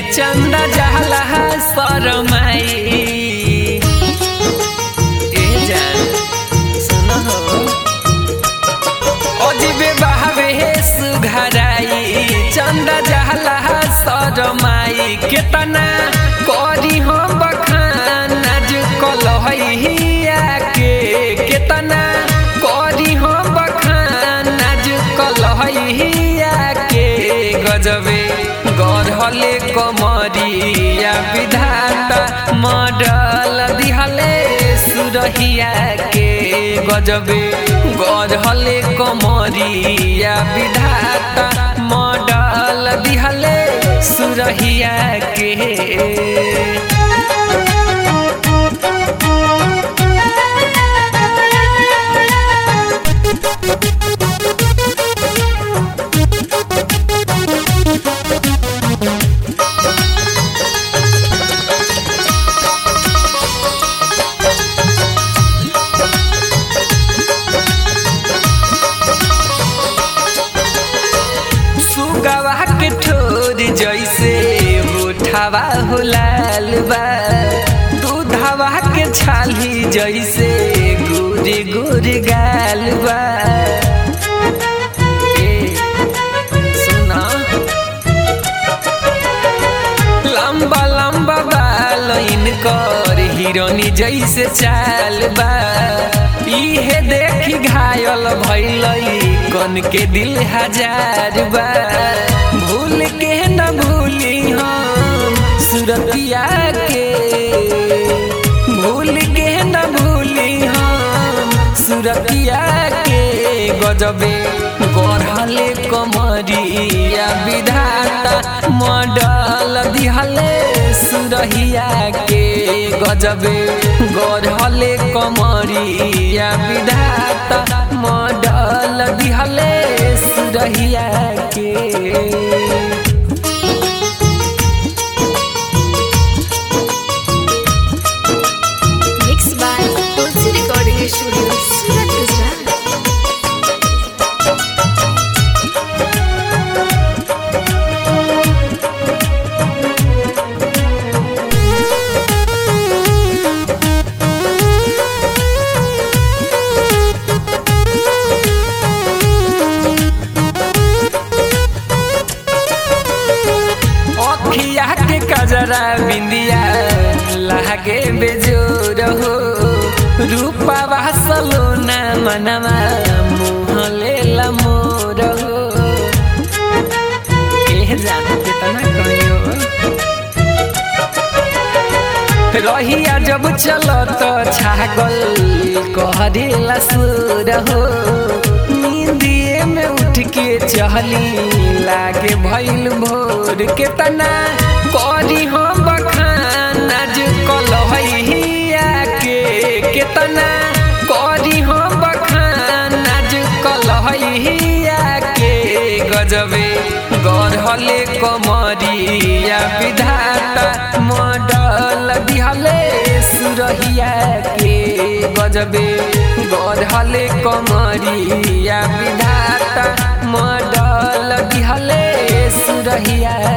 चंदा जहला शरमाई ए जान सुन हो अजीबे बहावे सुघराई चंदा जहला शरमाई केतना करी हम बखान आज कलहिया के केतना करी हम बखान आज कलहिया के गजबे गढ़ले कमरिया विधाता मडल दिहले सुरहिया के गजबे गढ़ले कमरिया विधाता मडल दिहले सुरहिया के गवाह के ठोर जैसे उठावा हो लाल बा दूधवा के छाली जैसे गोरे गोरे गाल बा सुना लंबा लंबा बाल इनकर हिरोनी जैसे चाल बा इहे देखी घायल भैलई कन के दिल हजार बार भूल के न भूली हम सुरतिया के भूल के न भूली हम सुरतिया के गजबे गढ़ले कमरिया विधाता मडल दिहले सुरहिया के गजबे गढ़ले कमरिया विधाता मडल दिहले सुरहिया के Mixed by Tulsi Recording Studio, Surat, Gujarat. अखिया के कजरा बिंदिया लागे बेजोर हो रूपा सलोना मनवा मुहले लमोर हो एह जान कितना कहियो रहिया जब चलत छागल कहरेला सुर हो नींदिए में उठ के चहली लागे भइल भोर केतना करी हम बखान आज कलहिया के केतना करी हम बखान आज कलहिया के गजबे गढ़ले कमरिया विधाता मडल दिहले सुरहिया के गजबे गढ़ले कमरिया विधाता मडल दिहले सुरहिया